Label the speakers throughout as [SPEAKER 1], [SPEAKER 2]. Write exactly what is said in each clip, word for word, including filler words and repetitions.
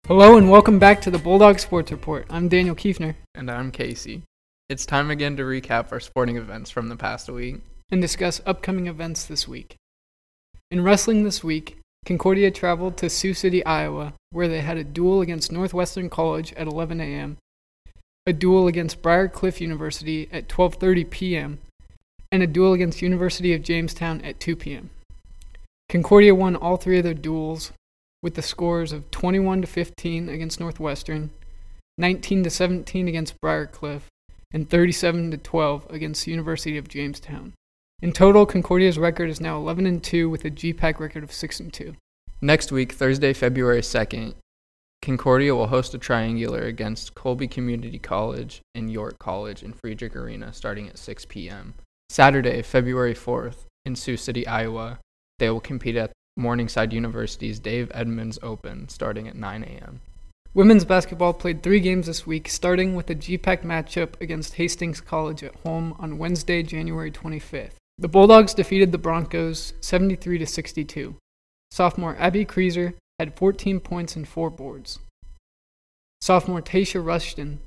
[SPEAKER 1] Hello and welcome back to the Bulldog Sports Report. I'm Daniel Kiefner.
[SPEAKER 2] And I'm Casey. It's time again to recap our sporting events from the past week
[SPEAKER 1] and discuss upcoming events this week. In wrestling this week, Concordia traveled to Sioux City, Iowa, where they had a duel against Northwestern College at eleven a.m., a duel against Briar Cliff University at twelve thirty p.m., and a duel against University of Jamestown at two p.m. Concordia won all three of their duels with the scores of twenty-one to fifteen against Northwestern, nineteen to seventeen against Briar Cliff, and thirty-seven to twelve against the University of Jamestown. In total, Concordia's record is now eleven and two with a G PAC record of six and two.
[SPEAKER 2] Next week, Thursday, February second, Concordia will host a triangular against Colby Community College and York College in Friedrich Arena starting at six p.m. Saturday, February fourth, in Sioux City, Iowa, they will compete at Morningside University's Dave Edmunds Open starting at nine a.m.
[SPEAKER 1] Women's basketball played three games this week, starting with a G PAC matchup against Hastings College at home on Wednesday, January twenty-fifth. The Bulldogs defeated the Broncos seventy-three to sixty-two. Sophomore Abby Kreeser had fourteen points and four boards. Sophomore Tasha Rushton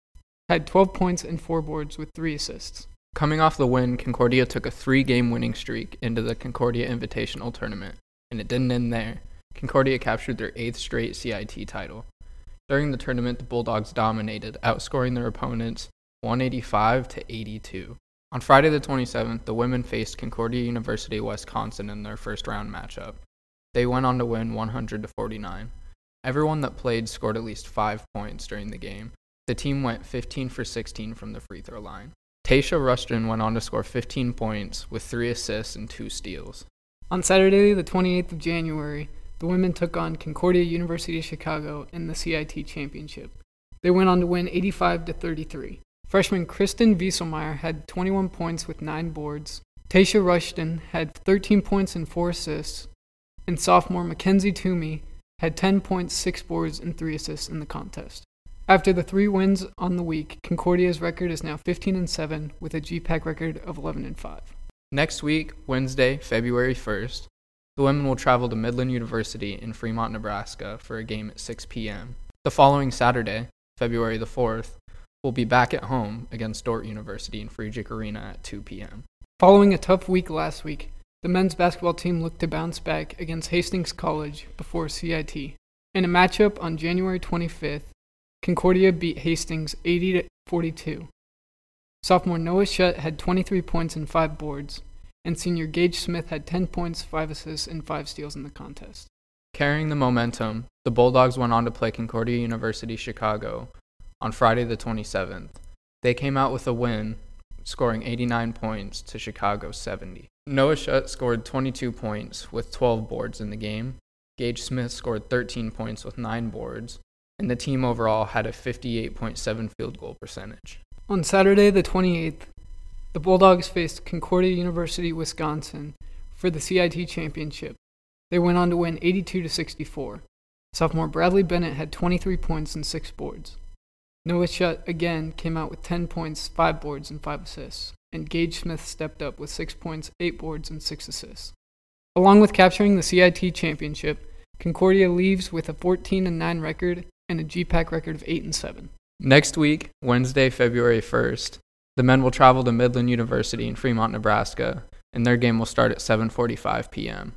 [SPEAKER 1] had twelve points and four boards with three assists.
[SPEAKER 2] Coming off the win, Concordia took a three-game winning streak into the Concordia Invitational Tournament, and it didn't end there. Concordia captured their eighth straight C I T title. During the tournament, the Bulldogs dominated, outscoring their opponents one eighty-five to eighty-two. On Friday the twenty-seventh, the women faced Concordia University Wisconsin in their first round matchup. They went on to win one hundred to forty-nine. Everyone that played scored at least five points during the game. The team went fifteen for sixteen from the free throw line. Tasha Rushton went on to score fifteen points with three assists and two steals.
[SPEAKER 1] On Saturday, the twenty-eighth of January, the women took on Concordia University of Chicago in the C I T Championship. They went on to win eighty-five to thirty-three. Freshman Kristen Wieselmeyer had twenty-one points with nine boards. Tasha Rushton had thirteen points and four assists. And sophomore Mackenzie Toomey had ten points, six boards, and three assists in the contest. After the three wins on the week, Concordia's record is now fifteen and seven with a G PAC record of eleven and five.
[SPEAKER 2] Next week, Wednesday, February first, the women will travel to Midland University in Fremont, Nebraska for a game at six p.m. The following Saturday, February the fourth, will be back at home against Dordt University in Friedrich Arena at two p.m.
[SPEAKER 1] Following a tough week last week, the men's basketball team looked to bounce back against Hastings College before C I T. In a matchup on January twenty-fifth, Concordia beat Hastings eighty to forty-two. Sophomore Noah Shutt had twenty-three points and five boards, and senior Gage Smith had ten points, five assists, and five steals in the contest.
[SPEAKER 2] Carrying the momentum, the Bulldogs went on to play Concordia University Chicago on Friday the twenty-seventh. They came out with a win, scoring eighty-nine points to Chicago's seventy. Noah Shutt scored twenty-two points with twelve boards in the game. Gage Smith scored thirteen points with nine boards, and the team overall had a fifty-eight point seven field goal percentage.
[SPEAKER 1] On Saturday the twenty-eighth, the Bulldogs faced Concordia University, Wisconsin for the C I T Championship. They went on to win eighty-two to sixty-four. Sophomore Bradley Bennett had twenty-three points and six boards. Noah Shutt again came out with ten points, five boards, and five assists, and Gage Smith stepped up with six points, eight boards, and six assists. Along with capturing the C I T Championship, Concordia leaves with a fourteen and nine record and a G PAC record of eight and seven.
[SPEAKER 2] Next week, Wednesday, February first, the men will travel to Midland University in Fremont, Nebraska, and their game will start at seven forty-five p.m.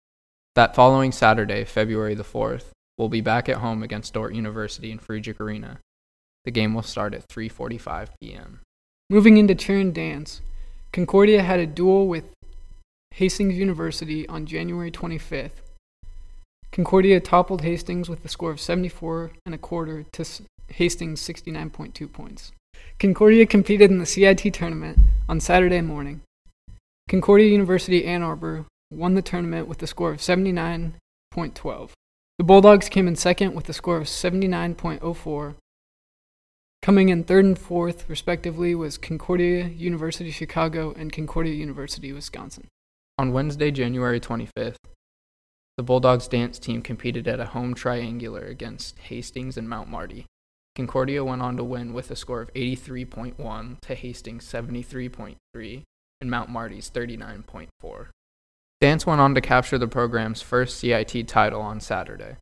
[SPEAKER 2] That following Saturday, February the fourth, we'll be back at home against Dordt University in Friedrich Arena. The game will start at three forty-five p.m.
[SPEAKER 1] Moving into cheer and dance, Concordia had a duel with Hastings University on January twenty-fifth. Concordia toppled Hastings with a score of seventy-four and a quarter to Hastings' sixty-nine point two points. Concordia competed in the C I T tournament on Saturday morning. Concordia University Ann Arbor won the tournament with a score of seventy-nine point one two. The Bulldogs came in second with a score of seventy-nine point oh four. Coming in third and fourth, respectively, was Concordia University Chicago and Concordia University Wisconsin.
[SPEAKER 2] On Wednesday, January twenty-fifth, the Bulldogs dance team competed at a home triangular against Hastings and Mount Marty. Concordia went on to win with a score of eighty-three point one to Hastings' seventy-three point three and Mount Marty's thirty-nine point four. Dance went on to capture the program's first C I T title on Saturday.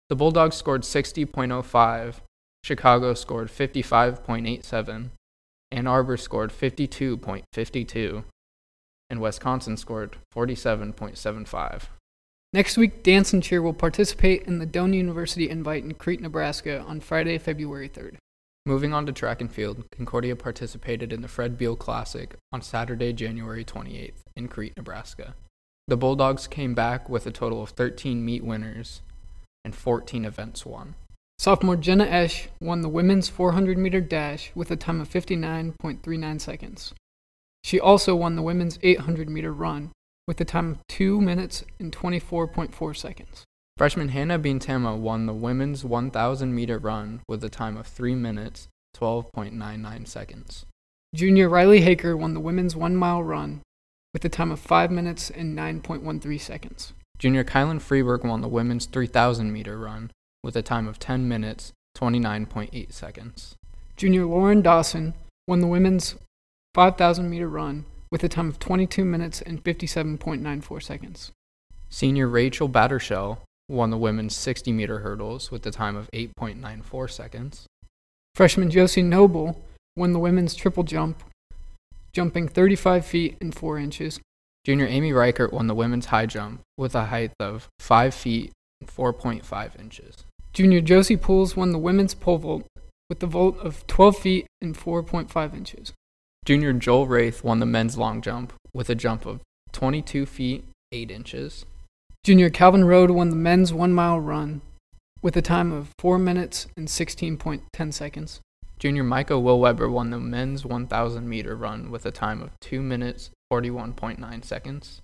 [SPEAKER 2] The Bulldogs scored sixty point oh five, Chicago scored fifty-five point eight seven, Ann Arbor scored fifty-two point five two, and Wisconsin scored forty-seven point seven five.
[SPEAKER 1] Next week, Dance and Cheer will participate in the Doane University Invite in Crete, Nebraska on Friday, February third.
[SPEAKER 2] Moving on to track and field, Concordia participated in the Fred Beal Classic on Saturday, January twenty-eighth in Crete, Nebraska. The Bulldogs came back with a total of thirteen meet winners and fourteen events won.
[SPEAKER 1] Sophomore Jenna Esch won the women's four hundred meter dash with a time of fifty-nine point three nine seconds. She also won the women's eight hundred meter run with a time of two minutes and twenty-four point four seconds.
[SPEAKER 2] Freshman Hannah Bintama won the women's one thousand meter run with a time of three minutes, twelve point nine nine seconds.
[SPEAKER 1] Junior Riley Haker won the women's one mile run with a time of five minutes and nine point one three seconds.
[SPEAKER 2] Junior Kylan Freeberg won the women's three thousand meter run with a time of ten minutes, twenty-nine point eight seconds.
[SPEAKER 1] Junior Lauren Dawson won the women's five thousand meter run with a time of twenty-two minutes and fifty-seven point nine four seconds.
[SPEAKER 2] Senior Rachel Battershell won the women's sixty meter hurdles with a time of eight point nine four seconds.
[SPEAKER 1] Freshman Josie Noble won the women's triple jump, jumping thirty-five feet and four inches.
[SPEAKER 2] Junior Amy Reichert won the women's high jump with a height of five feet and four point five inches.
[SPEAKER 1] Junior Josie Pools won the women's pole vault with a vault of twelve feet and four point five inches.
[SPEAKER 2] Junior Joel Wraith won the men's long jump with a jump of twenty-two feet, eight inches.
[SPEAKER 1] Junior Calvin Rode won the men's one mile run with a time of four minutes and sixteen point one zero seconds.
[SPEAKER 2] Junior Micah Will Weber won the men's one thousand meter run with a time of two minutes, forty-one point nine seconds.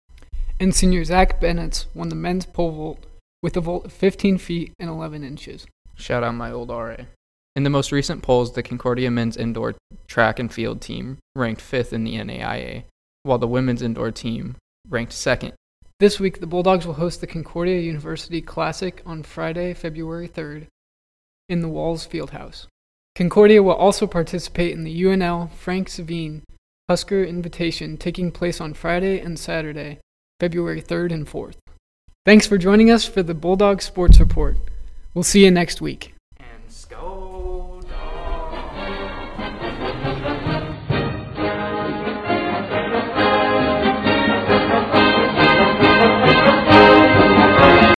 [SPEAKER 1] And senior Zach Bennett won the men's pole vault with a vault of fifteen feet and eleven inches.
[SPEAKER 2] Shout out my old R A. In the most recent polls, the Concordia men's indoor track and field team ranked fifth in the N A I A, while the women's indoor team ranked second.
[SPEAKER 1] This week, the Bulldogs will host the Concordia University Classic on Friday, February third, in the Walls Fieldhouse. Concordia will also participate in the U N L Frank Savine Husker Invitation taking place on Friday and Saturday, February third and fourth. Thanks for joining us for the Bulldog Sports Report. We'll see you next week.